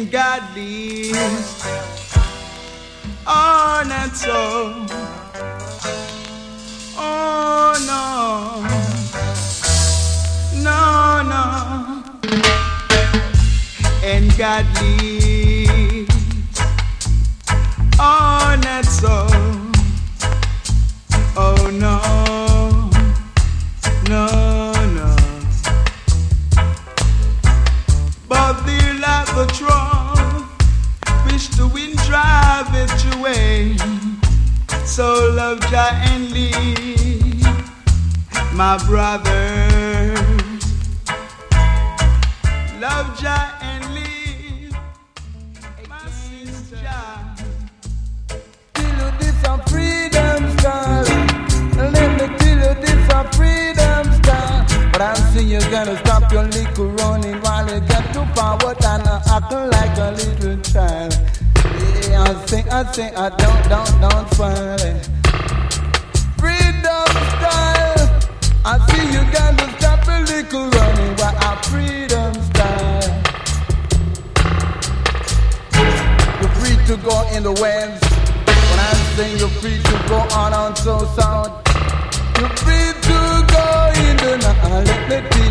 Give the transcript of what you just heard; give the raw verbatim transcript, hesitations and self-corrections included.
and godly. Oh, not so. Oh, no. No, no. And godly. Oh, not so. Oh, no. No, no. But the albatross, wish the wind drive it away. So love Jah and leave, my brothers. Love Jah and leave, my sister. Tell you this a freedom star. Let me tell you this a freedom star. But I see you gonna stop your little running while you get too forward and acting like a little child. Yeah, I say, I say, I don't, don't, don't spoil it. Freedom style. I see you gonna stop a little running while I freedom style. You're free to go in the west. When I say you're free to go on on so south. You're free to go in the north. Let me tell